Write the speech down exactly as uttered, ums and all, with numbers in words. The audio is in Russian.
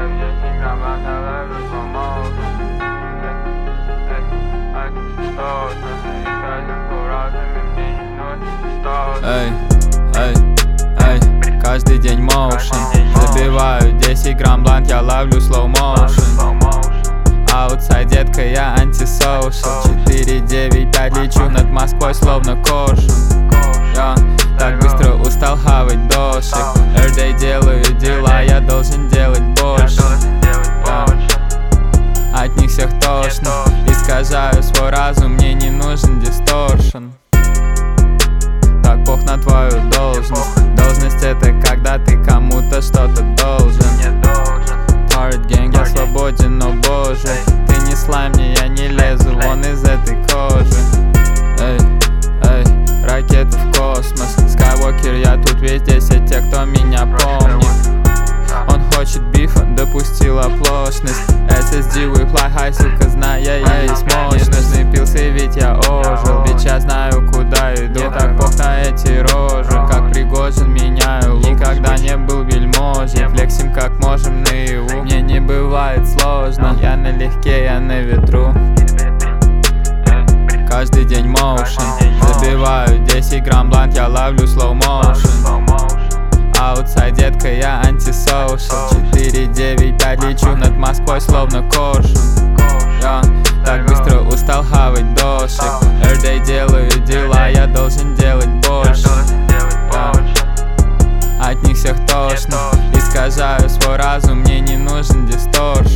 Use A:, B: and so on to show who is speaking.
A: десять грамм бланта, ловлю slow motion. Эй, эй, сто, и каждым куражами мне не носит сто.
B: Эй, эй, эй, каждый день моушен. Забиваю десять грамм блант, я ловлю slow motion. Аутсайд, детка, я антисоушал. Четыре девять пять лечу над Москвой, словно коршун. Я так быстро устал хавать дошик. Everyday делаю дела, я должен делать больше. Я от них всех тошно. Искажаю свой разум, мне не нужен дисторшн. Так пох на твою должность. Должность — это когда ты кому-то что-то должен. Hard gang, я свободен, но боже, ты не слай мне, я не лезу вон из этой кожи. Эй, эй, ракеты в космос. Скайуокер, я тут везде, все те, кто меня помнит. Он хочет бифа, допустил оплошность. эс эс ди, we fly high, сука, зная, я есть мощность. Не пился, ведь я ожил, ведь я знаю, куда иду. Так пох на эти рожи, как Пригожин меняю лук. Никогда не был вельможей, флексим как можем наяву. Мне не бывает сложно, я налегке, я на ветру. Каждый день моушен. Забиваю десять грамм блант, я ловлю slow motion. Аутсайд, детка, я антисоушал. Четыре девять пять лечу над Москвой, словно коршун. Я так быстро устал хавать дошик. Everyday делаю дела, я должен делать больше. Я от них всех тошно. Искажаю свой разум, мне не нужен дисторшн.